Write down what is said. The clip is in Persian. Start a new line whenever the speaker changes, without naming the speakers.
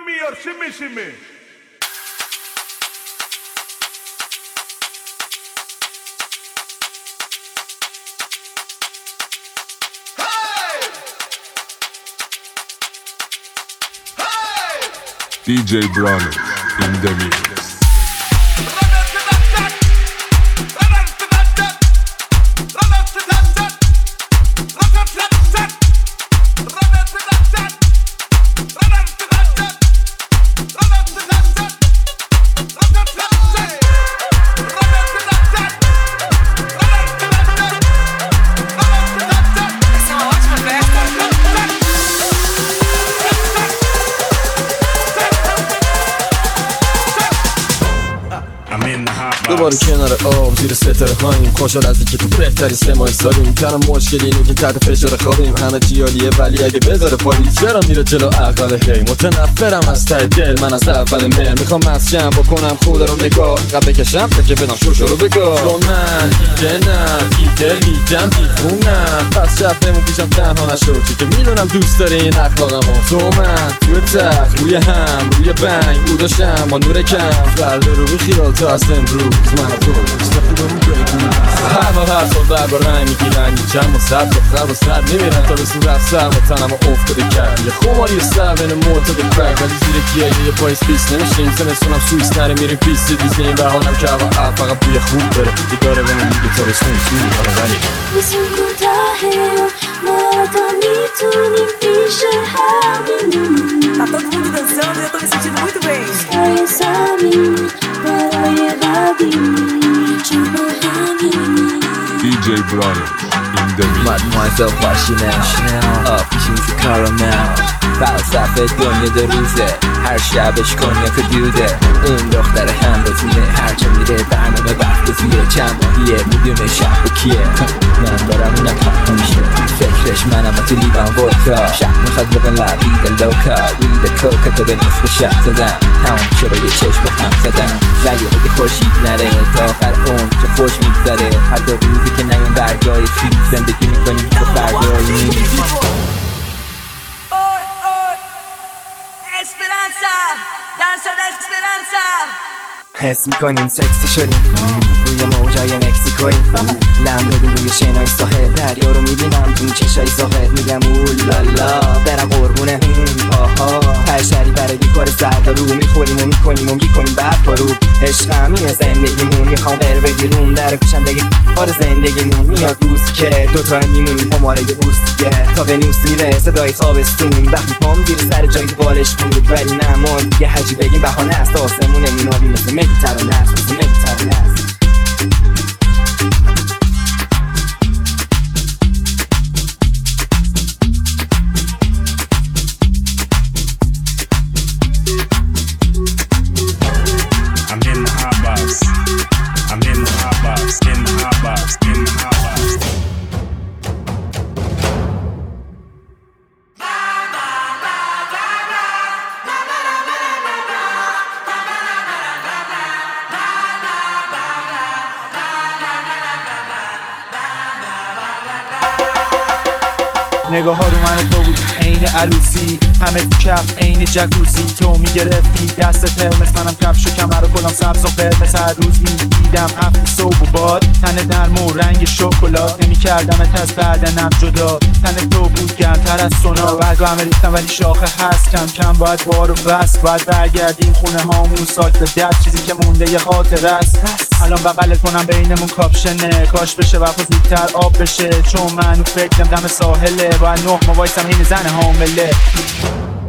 میار شیمی شیمی.
DJ Brano in the mix.
دوباره کنار آب زیر ستاره هاییم، خوشحال از اینکه تو بهترین سمای سالیم. تنها مشکلی اینه که تحت فشار خوابیم، همه چی عالیه ولی اگه بذاره پالیس چرا میره جلو عقل. هی متنفرم از ته دل، من از اول مهر میخوام مسجم بکنم خدا رو نگاه قبل بکشم تا که بدم شوشو رو بگاه. چون من دیگه نه دیگه میدم دیفونم، پس شبمون پیشم تنها نشد چی که میدونم دوست داره این اخلاقمو. تو من توی تخت روی هم روی بنگ بوداشم با نور کم فردا رو بخیال تا از امروز من تو استفاده میکنم. هر سال دربا رنگ میگیرن چند و صد دختر و صد میمیرن تا به صورت سر و تنم افتاده کرد یه خماری سر بین معتاد کرد. ولی زیر کیه یه پاییز پیس نمیشیم زمستونم سویس نره میریم پیس دیزنیم بهانم که هوا فقط بوی خوب داره دیداره بمون میگه تا بسون سوی حالا ولی
무슨 구다해요 뭐라도 미투니 피셔 하면
Tá todo mundo dançando e eu tô me sentindo muito bem.
Sky sabe para llevar
DJ Brano in the mix.
Mademoiselle Chanel آفیشین تو کارامل فلسفه دنیا دو روزه هر شبش کنیاک دوده اون دختر هم بتونه هرچه میره برنامه وقت توی چند ماهیه میدونه شب کیه. من دارم اونم پاک میشه فکرش منم تو لیوان ودکا شب میخواد بگن لبید لوکا وید کوکا تو به نصف شب زدم همون چرا یه چشم هم زدم ولی اگه خورشید نره تا آخر اون چه خوش میگذره هر دو روزی که نیون برگاه چیز زندگی میکنیم تو فردایی نیست.
Esperanza, danza de esperanza.
حس میکنیم سکسی شدیم روی موجای مکسیکویم لم بدیم روی شنای ساحل دریا رو میبینم تو چشای ساحل میگم اولالا برم قربونه آها پرشری برای بیکار زرد رو میخوریم و میکنیم و میکنیم برپا رو عشقم اینه زندگیمون میخوام بر بگیرون در پیشم بگه کار زندگیمون میاد روز که دوتا میمونیم هماره یه روز دیگه تا به نوس میره صدای خوابستون وقتی پام زیر سر جایی بالش بود ولی نمان یه حجی بگیم بهانه است آسمونه مینابی مثل مدیترانه است مثل مدیترانه است.
I'm in the hot box. I'm in the hot box. In the hot box. In the hot box.
نگاه ها رو من تو بود عین عروسی همه تو کف عین جکوزی تو میگرفتی دست قرمز منم کفش و کمر و کلام سبز و قرمز هر روز میدیدم هفت صبح و باد تن نرم و رنگ شکلات نمیکردمت از بدنم جدا تن تو بود گرمتر از سونا برگا همه ریختم ولی شاخه هست کم کم باید بار و بس باید برگردیم خونه هامون ساک به دست چیزی که مونده یه خاطر است الان بغلت کنم بینمون کاپشنه کاش بشه وقت زودتر آب بشه چون منو فکرم دم ساحله باید نه ما وایسم این زن حامله